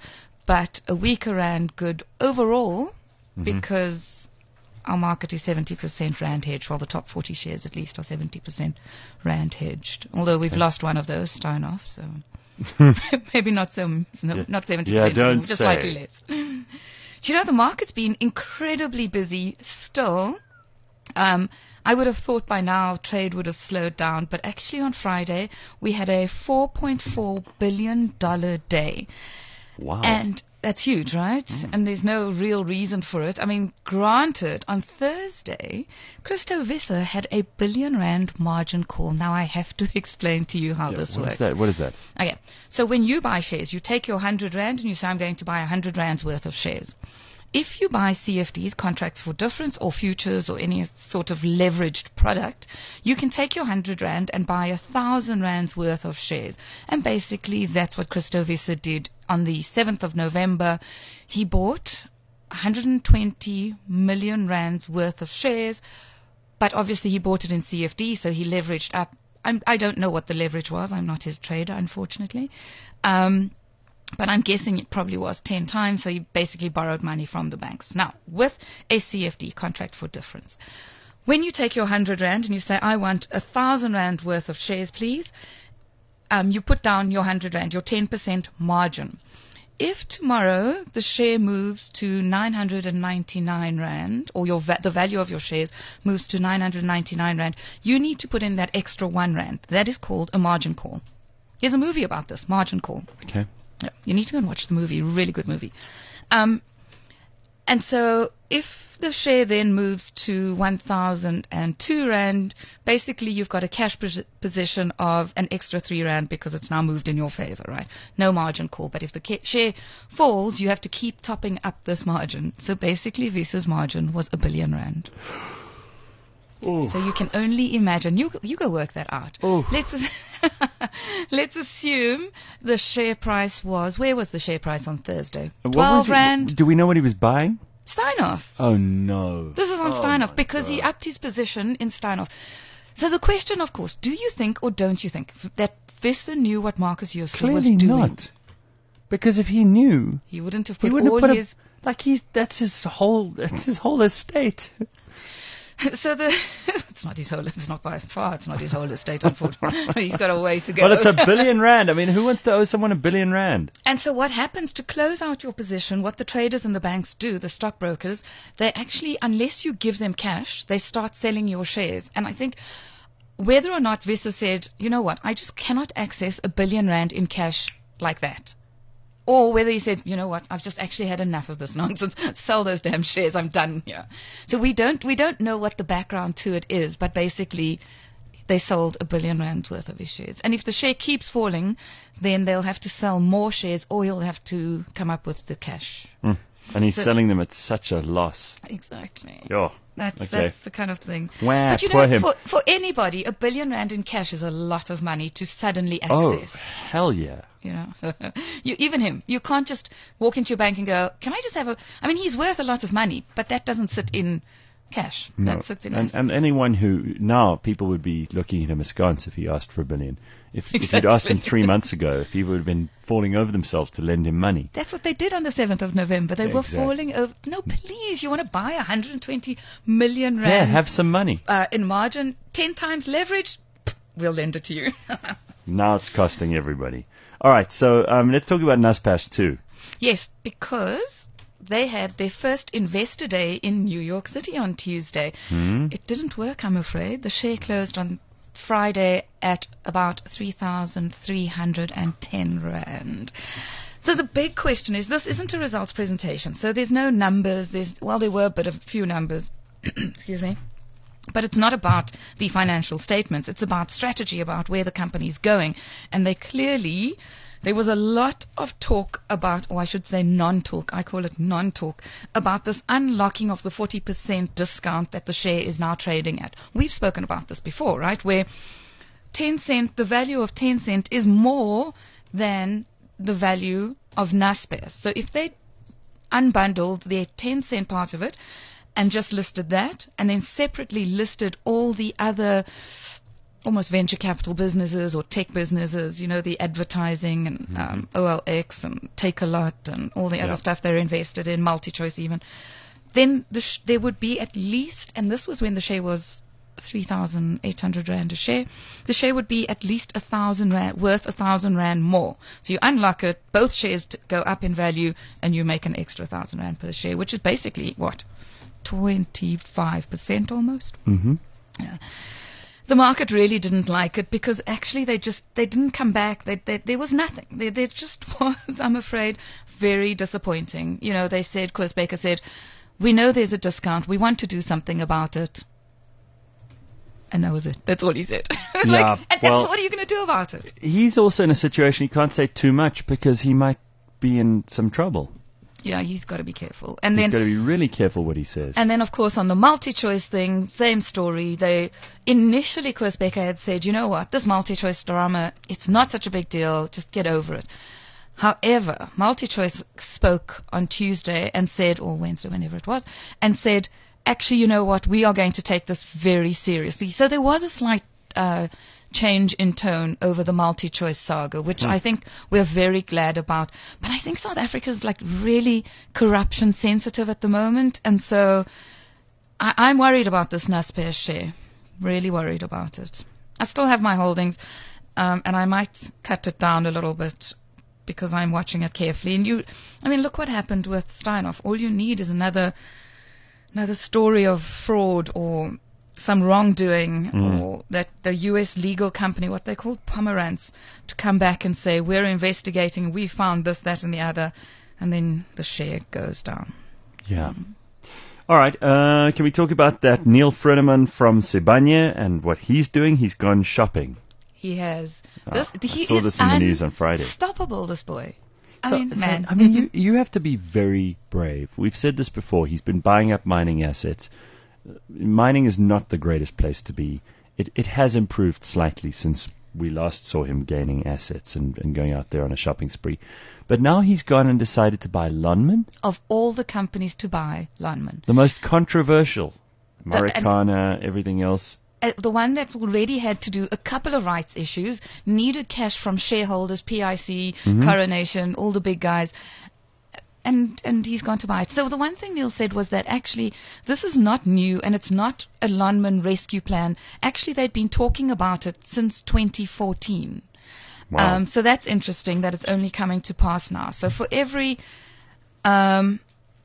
but a weaker rand good overall because our market is 70% rand hedged, while the top 40 shares at least are 70% rand hedged. Although we've lost one of those, Steinhoff, so maybe not 70%, Yeah, don't just say. slightly less. Do you know the market's been incredibly busy still? I would have thought by now trade would have slowed down, but actually on Friday we had a $4.4 billion day. Wow. And that's huge, right? And there's no real reason for it. I mean, granted, on Thursday, Christo Visser had a R1 billion margin call. Now I have to explain to you how this works. What is that? Okay, so when you buy shares, you take your 100 Rand and you say, I'm going to buy 100 Rands worth of shares. If you buy CFDs, contracts for difference, or futures, or any sort of leveraged product, you can take your 100 Rand and buy 1,000 Rands worth of shares. And basically, that's what Christo Visser did on the 7th of November. He bought 120 million Rands worth of shares, but obviously he bought it in CFD, so he leveraged up. I don't know what the leverage was. I'm not his trader, unfortunately. But I'm guessing it probably was 10 times, so he basically borrowed money from the banks. Now, with a CFD, contract for difference, when you take your 100 Rand and you say, I want 1,000 Rand worth of shares, please, you put down your 100 Rand, your 10% margin. If tomorrow the share moves to 999 Rand, or the value of your shares moves to 999 Rand, you need to put in that extra 1 Rand. That is called a margin call. There's a movie about this, Margin Call. Okay. Yeah, you need to go and watch the movie. Really good movie. And so if the share then moves to 1,002 Rand, basically you've got a cash position of an extra 3 Rand because it's now moved in your favor, right? No margin call. But if the share falls, you have to keep topping up this margin. So basically Visser's margin was R1 billion. Ooh. So you can only imagine. You go work that out. Ooh. Let's assume the share price was. Where was the share price on Thursday? What 12 was it? Rand. Do we know what he was buying? Steinhoff. Oh no. This is on Steinhoff because he upped his position in Steinhoff. So the question, of course, do you think or don't you think that Visser knew what Marcus Jooste was doing? Clearly not. Because if he knew, he wouldn't have put all his. That's his whole estate. So it's not his whole. It's not by far. It's not his whole estate, unfortunately. He's got a way to go. Well, it's R1 billion. I mean, who wants to owe someone R1 billion? And so what happens to close out your position? What the traders and the banks do, the stockbrokers, they actually, unless you give them cash, they start selling your shares. And I think whether or not Visser said, you know what, I just cannot access R1 billion in cash like that. Or whether he said, you know what, I've just actually had enough of this nonsense. Sell those damn shares. I'm done here. So we don't know what the background to it is, but basically they sold R1 billion worth of his shares. And if the share keeps falling, then they'll have to sell more shares, or he'll have to come up with the cash. And he's selling them at such a loss. Exactly. Oh, That's the kind of thing. Wow, but you poor know, him. for anybody, R1 billion in cash is a lot of money to suddenly access. Oh, hell yeah. You know, even him. You can't just walk into your bank and go, can I just have I mean, he's worth a lot of money, but that doesn't sit in cash. No. That sits in and anyone who, now people would be looking at him askance if he asked for R1 billion. If you'd asked him 3 months ago, if he would have been falling over themselves to lend him money. That's what they did on the 7th of November. They were Exactly. falling over. No, please, you want to buy 120 million Rand. Yeah, have some money. In margin, 10 times leverage, we'll lend it to you. Now it's costing everybody. All right, so let's talk about Naspers too. Yes, because they had their first investor day in New York City on Tuesday. It didn't work, I'm afraid. The share closed on Friday at about 3,310 Rand. So the big question is, this isn't a results presentation, so there's no numbers. There were a few numbers. Excuse me. But it's not about the financial statements. It's about strategy, about where the company's going. And there was a lot of talk about, or I should say non-talk, I call it non-talk, about this unlocking of the 40% discount that the share is now trading at. We've spoken about this before, right? Where the value of Tencent is more than the value of Naspers. So if they unbundled their Tencent part of it, and just listed that, and then separately listed all the other almost venture capital businesses or tech businesses, the advertising and OLX and Take-A-Lot and all the other stuff they're invested in, MultiChoice even, then there would be at least, and this was when the share was 3,800 Rand a share, the share would be at least 1,000 Rand, worth 1,000 Rand more. So you unlock it, both shares go up in value, and you make an extra 1,000 Rand per share, which is basically, 25% almost? Mm-hmm. Yeah. The market really didn't like it because actually they didn't come back. There was nothing. There just was, I'm afraid, very disappointing. They said, Koos Baker said, we know there's a discount. We want to do something about it. And that was it. That's all he said. Yeah, what are you going to do about it? He's also in a situation he can't say too much because he might be in some trouble. Yeah, he's got to be careful. He's got to be really careful what he says. And then, of course, on the MultiChoice thing, same story. They initially, Koos Baker had said, you know what, this MultiChoice drama, it's not such a big deal. Just get over it. However, MultiChoice spoke on Tuesday and said, or Wednesday, whenever it was, and said, actually, you know what, we are going to take this very seriously. So there was a slight change in tone over the MultiChoice saga, which I think we're very glad about. But I think South Africa is really corruption sensitive at the moment, and so I'm worried about this Naspers share. Really worried about it. I still have my holdings, and I might cut it down a little bit because I'm watching it carefully. And look what happened with Steinhoff. All you need is another story of fraud or some wrongdoing, or that the U.S. legal company, what they call Pomerantz, to come back and say, we're investigating, we found this, that, and the other, and then the share goes down. Yeah. All right. Can we talk about that Neil Frenneman from Sibanye and what he's doing? He's gone shopping. He has. I saw this in the news on Friday. Unstoppable, this boy. You have to be very brave. We've said this before. He's been buying up mining assets. Mining is not the greatest place to be. It has improved slightly since we last saw him gaining assets and going out there on a shopping spree. But now he's gone and decided to buy Lonmin. Of all the companies to buy, Lonmin. The most controversial. Marikana, everything else. The one that's already had to do a couple of rights issues, needed cash from shareholders, PIC, Coronation, all the big guys, and he's gone to buy it. So the one thing Neil said was that actually this is not new and it's not a Lonmin rescue plan. Actually, they'd been talking about it since 2014. Wow. So that's interesting that it's only coming to pass now. So for every Lonmin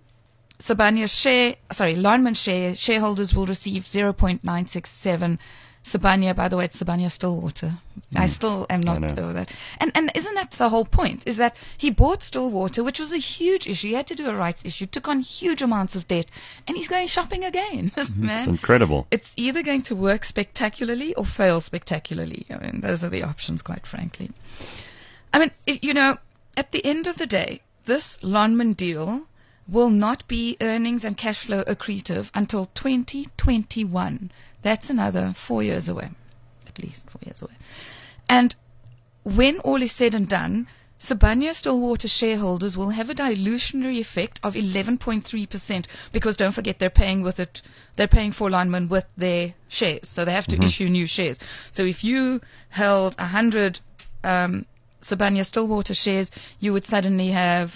share, shareholders will receive 0.967 Sibanye. By the way, it's Sibanye Stillwater. I still am not over that. And isn't that the whole point? Is that he bought Stillwater, which was a huge issue. He had to do a rights issue, took on huge amounts of debt, and he's going shopping again. Man, it's incredible. It's either going to work spectacularly or fail spectacularly. Those are the options, quite frankly. At the end of the day, this Lonmin deal will not be earnings and cash flow accretive until 2021. That's another 4 years away, at least 4 years away. And when all is said and done, Sibanye Stillwater shareholders will have a dilutionary effect of 11.3% because don't forget they're paying for Lonmin with their shares, so they have to issue new shares. So if you held 100 Sibanye Stillwater shares, you would suddenly have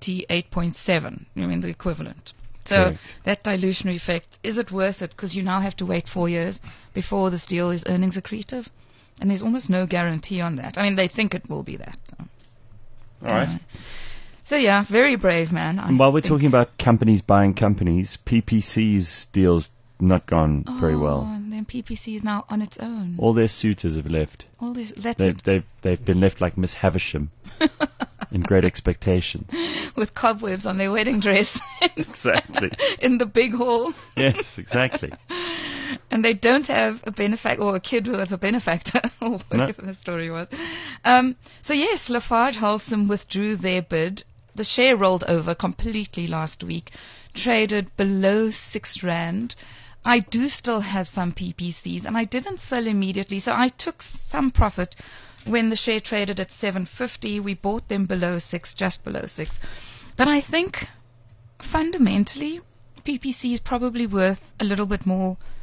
88.7, the equivalent. So Correct. That dilutionary effect, is it worth it? Because you now have to wait 4 years before this deal is earnings accretive. And there's almost no guarantee on that. They think it will be that. So. All right. So yeah, very brave, man. And while we're talking about companies buying companies, PPC's deal's not gone very well. And then PPC is now on its own. All their suitors have left. They've been left like Miss Havisham in Great Expectations. With cobwebs on their wedding dress. Exactly. In the big hall. Yes, exactly. And they don't have a benefactor or a kid with a benefactor, or whatever the story was. So yes, Lafarge Holcim withdrew their bid. The share rolled over completely last week, traded below 6 Rand. I do still have some PPCs, and I didn't sell immediately, so I took some profit when the share traded at 750. We bought them below 6, just below 6. But I think fundamentally, PPC is probably worth a little bit more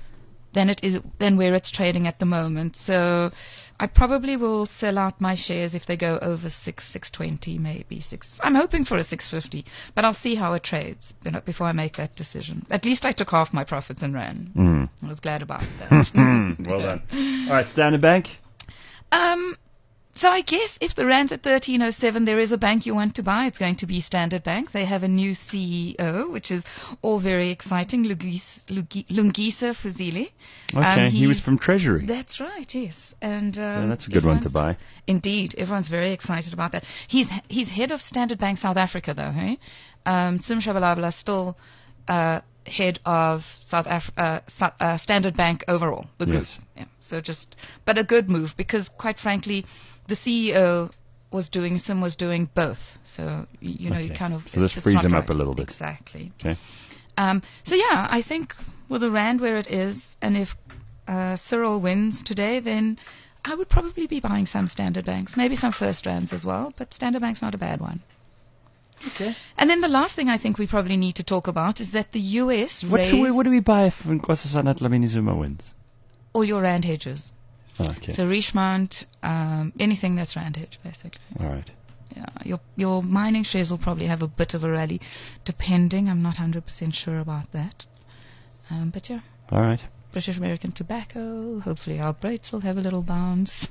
than where it's trading at the moment. So I probably will sell out my shares if they go over 620, maybe 6. I'm hoping for a 650, but I'll see how it trades before I make that decision. At least I took half my profits and ran. I was glad about that. Well done. All right, Standard Bank. So I guess if the rand's at 13.07, there is a bank you want to buy. It's going to be Standard Bank. They have a new CEO, which is all very exciting, Lungisa Fuzile. Okay, he was from Treasury. That's right, yes. And that's a good one to buy. Indeed, everyone's very excited about that. He's head of Standard Bank South Africa, though. Hey, Sim Shabalala still head of Standard Bank overall, the group. Yes. Yeah. So but a good move, because quite frankly, the CEO Sim was doing both. So, you kind of... So this frees him up a little bit. Exactly. Okay. So yeah, I think with the rand where it is, and if Cyril wins today, then I would probably be buying some Standard Banks, maybe some First Rands as well, but Standard Bank's not a bad one. Okay. And then the last thing I think we probably need to talk about is that the US What do we buy if Nkosazana Dlamini Zuma wins? All your rand hedges. Oh, okay. So Richemont, anything that's rand hedge, basically. All right. Yeah, your mining shares will probably have a bit of a rally, depending. I'm not 100% sure about that. But yeah. All right. British American Tobacco. Hopefully our Braits will have a little bounce.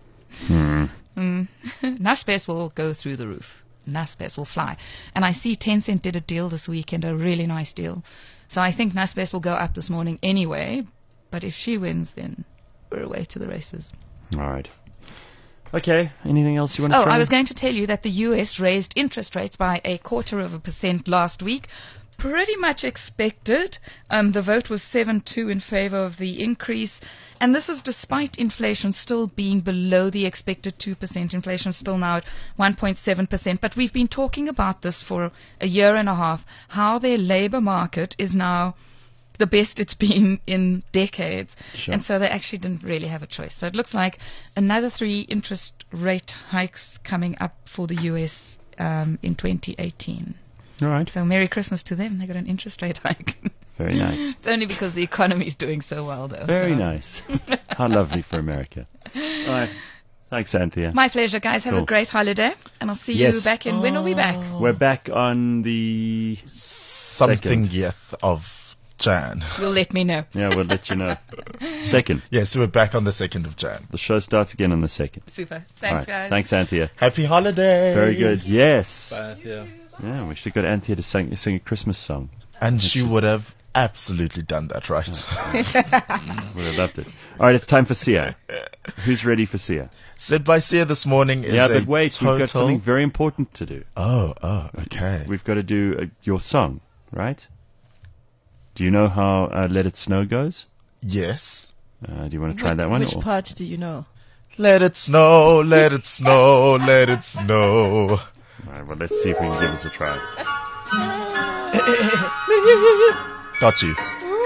Naspers will go through the roof. Naspers will fly. And I see Tencent did a deal this weekend, a really nice deal. So I think Naspers will go up this morning anyway. But if she wins, then we're away to the races. All right. Okay. Anything else you want to throw I in? was going to tell you that the US raised interest rates by 0.25% last week. Pretty much expected. The vote was 7-2 in favor of the increase. And this is despite inflation still being below the expected 2%. Inflation is still now at 1.7%. But we've been talking about this for a year and a half, how their labor market is now the best it's been in decades. Sure. And so they actually didn't really have a choice. So it looks like another 3 interest rate hikes coming up for the US in 2018. All right. So Merry Christmas to them. They got an interest rate hike. Very nice. It's only because the economy is doing so well, though. Very nice. How lovely for America. All right. Thanks, Anthea. My pleasure, guys. Have a great holiday. And I'll see you back in... When are we back? We're back on the... Something of Jan. You'll let me know. Yeah, we'll let you know. 2nd. Yes, so we're back on the 2nd of Jan. The show starts again on the 2nd. Super. Thanks, guys. Thanks, Anthea. Happy holidays. Very good. Yes. Bye, Anthea. Yeah, we should have got Anthea to sing a Christmas song. And she would have absolutely done that right. Would have loved it. All right, it's time for Sia. Who's ready for Sia? Said by Sia this morning is but wait, we've got something very important to do. Oh, okay. We've got to do your song, right? Do you know how Let It Snow goes? Yes. Do you want to try that one? Which part do you know? Let it snow, let it snow, let it snow. All right, well, let's see if we can give this a try. Got you.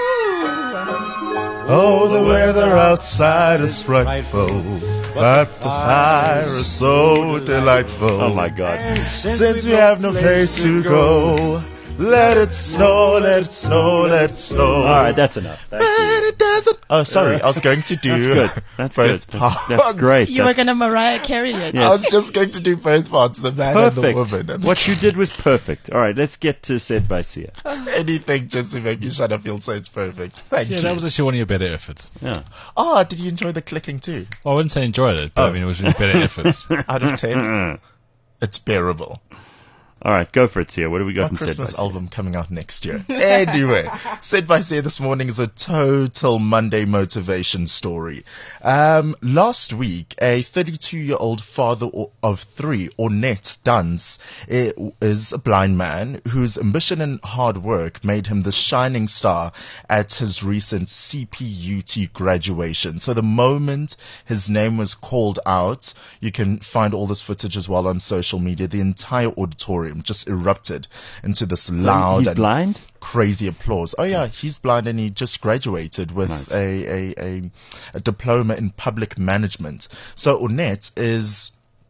Oh, the weather outside is frightful, but the fire is so delightful. Oh, my God. Since we have no place to go, let it snow, let it snow, let it snow. All right, that's enough. And it doesn't. Oh, sorry, I was going to do. That's good. That's great. You were going to Mariah Carey it. Yes. I was just going to do both parts, the man and the woman. What you did was perfect. All right, let's get to Said by Sia. Anything just to make you shut up, you'll say it's perfect. Thank you. That was actually one of your better efforts. Yeah. Oh, did you enjoy the clicking too? Well, I wouldn't say enjoyed it, but I mean, it was your better efforts. Out of 10, it's bearable. All right, go for it, Sia. What have we got in Said by Christmas Sia? album coming out next year. Anyway, Said by Sia this morning is a total Monday motivation story. Last week, a 32-year-old father of 3, Ornette Duns, is a blind man whose ambition and hard work made him the shining star at his recent CPUT graduation. So the moment his name was called out, you can find all this footage as well on social media, the entire auditorium just erupted into this loud he's and blind? crazy applause. Oh yeah, he's blind and he just graduated with a diploma in public management. So Ornette is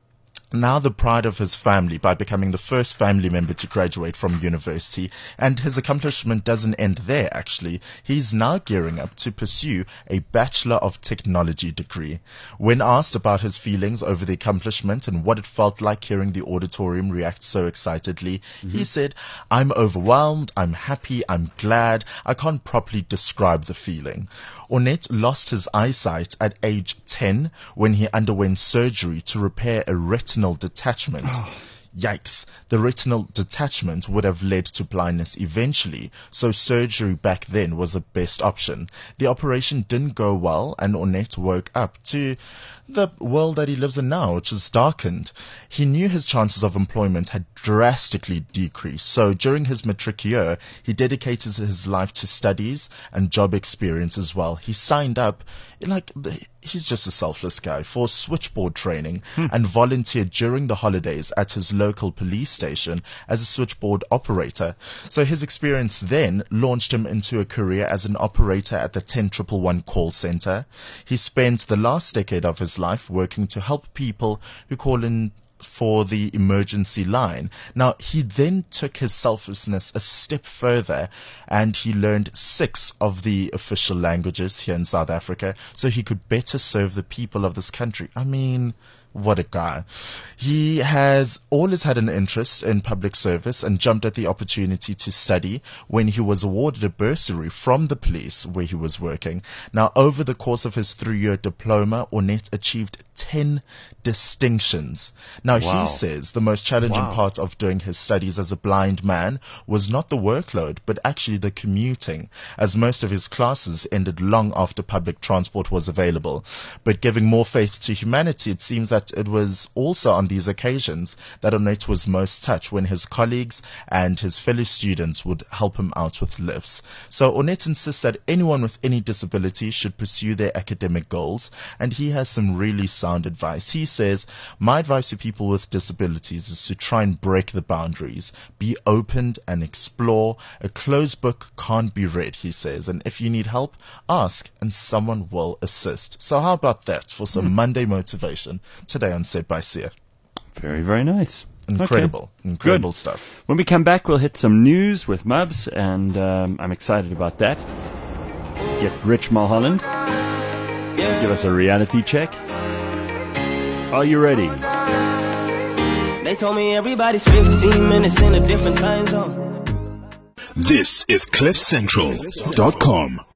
now the pride of his family by becoming the first family member to graduate from university. And his accomplishment doesn't end there, actually. He's now gearing up to pursue a Bachelor of Technology degree. When asked about his feelings over the accomplishment and what it felt like hearing the auditorium react so excitedly, he said, "I'm overwhelmed, I'm happy, I'm glad. I can't properly describe the feeling." Ornette lost his eyesight at age 10 when he underwent surgery to repair a retinal detachment. Yikes. The retinal detachment would have led to blindness eventually, so surgery back then was the best option. The operation didn't go well, and Ornette woke up to the world that he lives in now, which is darkened. He knew his chances of employment had drastically decreased, so during his matric year, he dedicated his life to studies and job experience as well. He signed up, he's just a selfless guy, for switchboard training and volunteered during the holidays at his local police station as a switchboard operator. So his experience then launched him into a career as an operator at the 10111 call center. He spent the last decade of his life working to help people who call in for the emergency line. Now, he then took his selflessness a step further and he learned 6 of the official languages here in South Africa so he could better serve the people of this country. I mean, what a guy. He has always had an interest in public service and jumped at the opportunity to study when he was awarded a bursary from the police where he was working. Now, over the course of his 3-year diploma, Ornette achieved 10 distinctions. Now, he says the most challenging part of doing his studies as a blind man was not the workload, but actually the commuting, as most of his classes ended long after public transport was available. But giving more faith to humanity, it seems that it was also on these occasions that Ornette was most touched when his colleagues and his fellow students would help him out with lifts. So Ornette insists that anyone with any disability should pursue their academic goals, and he has some really sound advice. He says, "My advice to people with disabilities is to try and break the boundaries, be open and explore. A closed book can't be read," he says, and if you need help, ask and someone will assist. So how about that for some Monday motivation today on Said by Sia? Very, very nice. Incredible Good stuff. When we come back, we'll hit some news with Mubs, and I'm excited about that. Get Rich Mulholland. Give us a reality check. Are you ready? They told me everybody's 15 minutes in a different time zone. This is CliffCentral.com.